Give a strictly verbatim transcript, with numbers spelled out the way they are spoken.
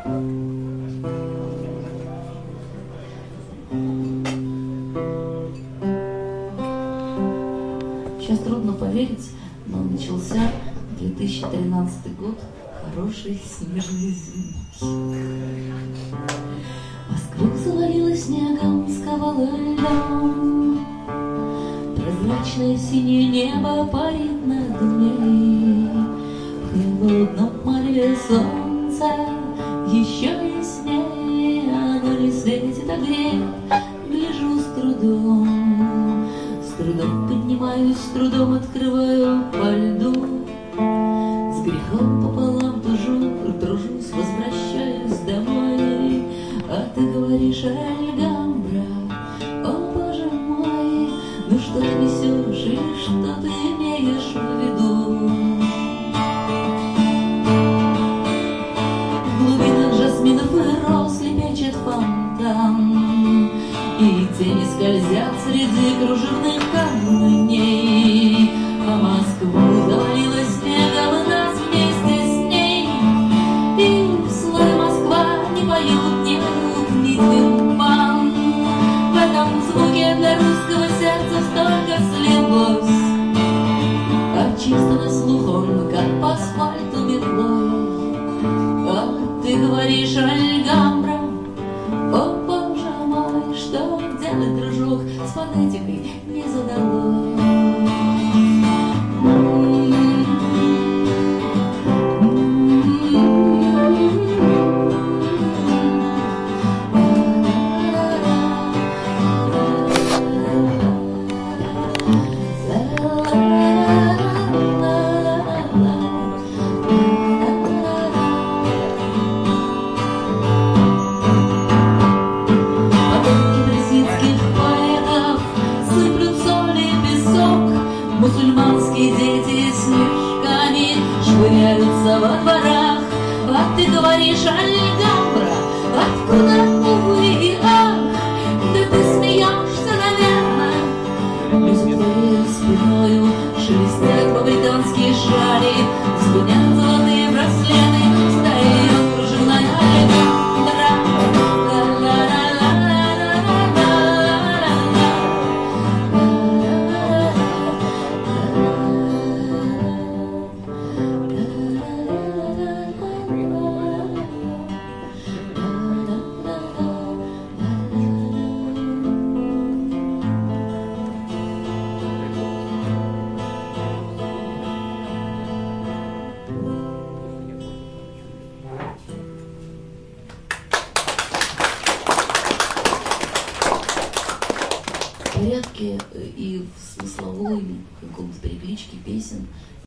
Сейчас трудно поверить, но начался две тысячи тринадцатый год хорошей снежной зимой. Москву завалило снегом, сковало льдом. Прозрачное синее небо парит над ней. В холодном мареве солнца еще яснее. Оно не светит, а греет, гляжу с трудом. С трудом поднимаюсь, с трудом открываю по льду. С грехом пополам тужу, тружусь, возвращаюсь домой. А ты говоришь, Альгамбра, о боже мой, ну что ты несешь и что ты имеешь в виду? В глубинах жасминов и роз лепечет фонтан, и тени скользят среди кружевных камней. А Москву завалило снегом, и нас вместе с ней. И в слое Москва не поют, не поют ни тюльпан. В этом звуке для русского сердца столько слилось. А чисто на слух он, как по асфальту метлой. А ты говоришь, Альгамбра, о боже мой, что делать, дружок, с фонетикой не задалось. Мусульманские дети снежками швыряются во дворах. А ты говоришь, Альгамбра, откуда, увы и ах? Да ты смеешься, наверное. За твоей спиною шелестят мавританские шали, звенят золотые браслеты, встает кружевная Альгамбра. В порядке и в смысловой каком-то перекличке песен